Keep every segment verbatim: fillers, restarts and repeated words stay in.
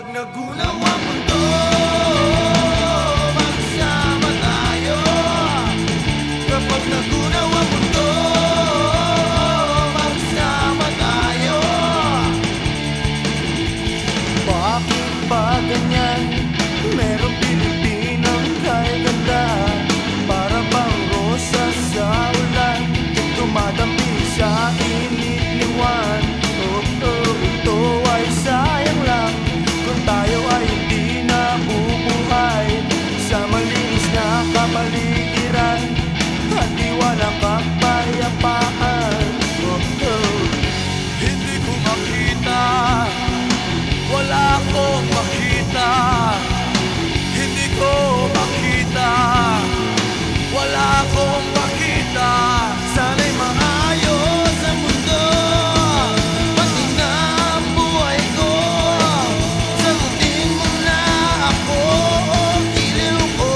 nagunaw ang mundo, magsama tayo. Kapag nagunaw ang mundo, magsama tayo. Bakit ba ganyan? Merong Pilipinang kay ganda, para bang rosas sa ulan, dumadami sa init ni Juan. Oh, oh, ito ay sayang lang kung tayo ay hindi nabubuhay sa malinis na kapaligiran at di walang kapayapaan. Oh, oh. Hindi ko makita, wala akong makita. Hindi ko makita, wala akong makita. Sana'y maayos ang mundo, pati na ang buhay ko. Sagutin mo na ako, giliw ko.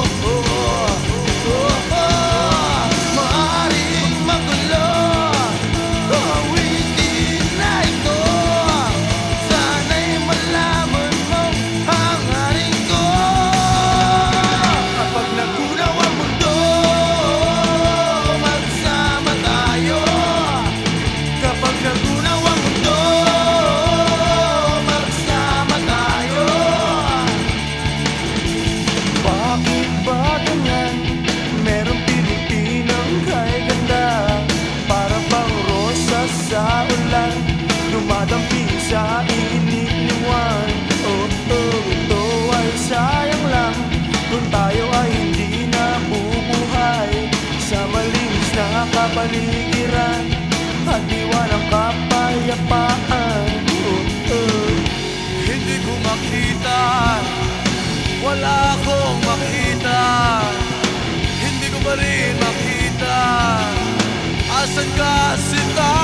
Maaaring magulo ang awitin na ito. Sana'y malaman mo ang haring ko. Kapag nagunaw ang mundo, magsama tayo. Kapag nagunaw ang mundo, magsama tayo. Bakit ba ganyan? Merong Pilipinang kay ganda, para bang rosas sa ulan, dumadamping sa init ni Juan. Oh, oh, ito ay sayang lang kung tayo ay hindi nabubuhay sa malinis na kapaligiran at di walang kapayapaan. Oh, oh. Hindi ko makita, wala akong makita. Hindi ko pa rin makita. Asan ka, sinta?